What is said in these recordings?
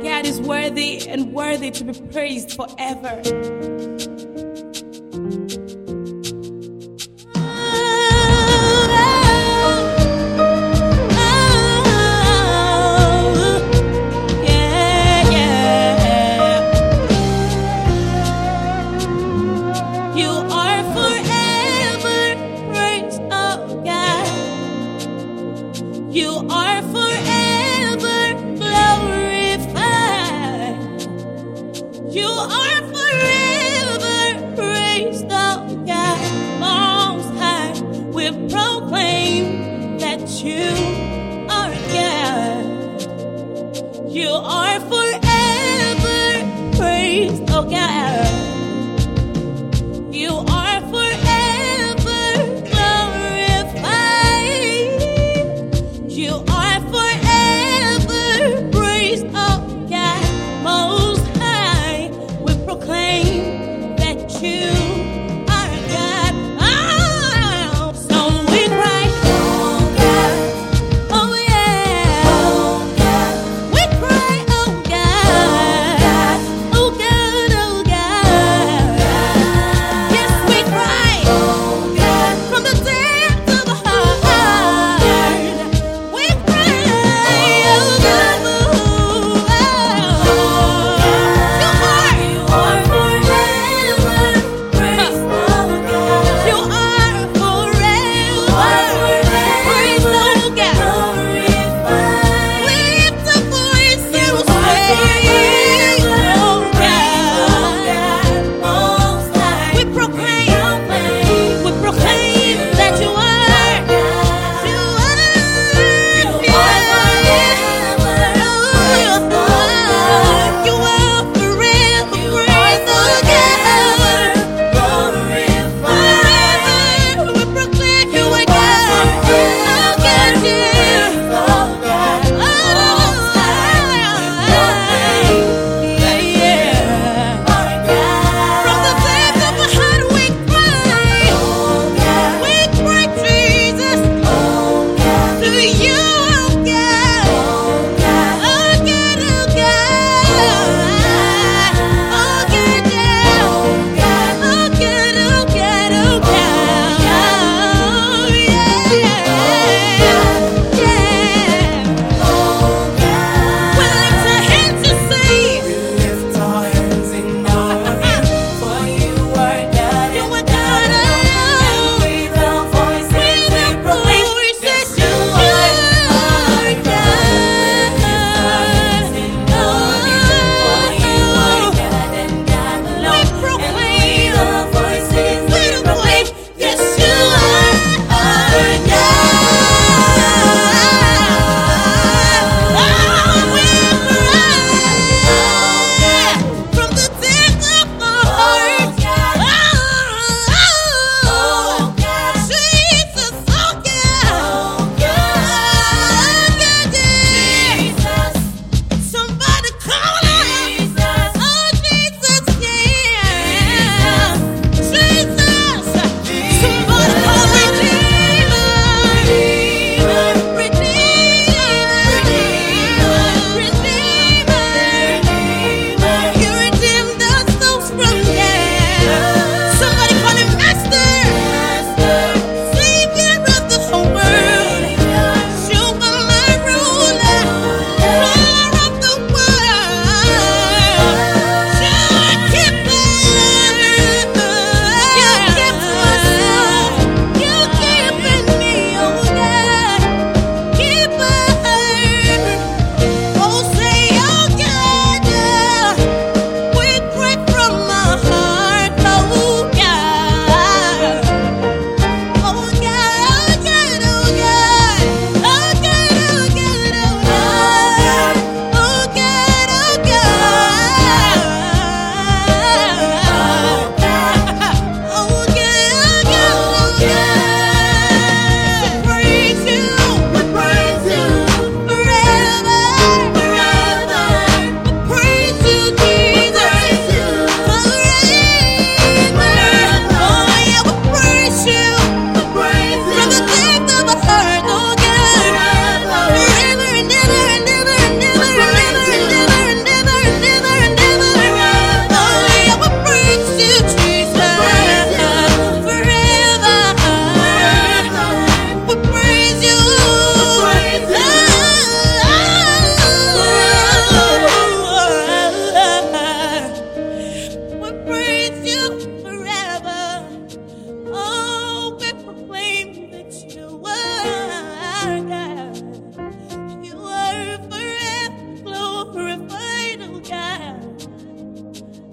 God is worthy and worthy to be praised forever. You are forever glorified. You are forever praised, oh God, most high. We proclaim that you are God. You are forever praised, oh God. You are forever glorified. You are forever praised, oh God, most high. We proclaim that you are God. Oh, so we cry, oh God, oh yeah, oh God. We cry, oh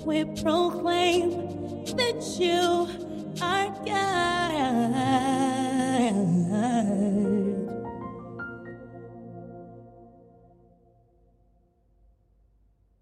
we proclaim that you are God.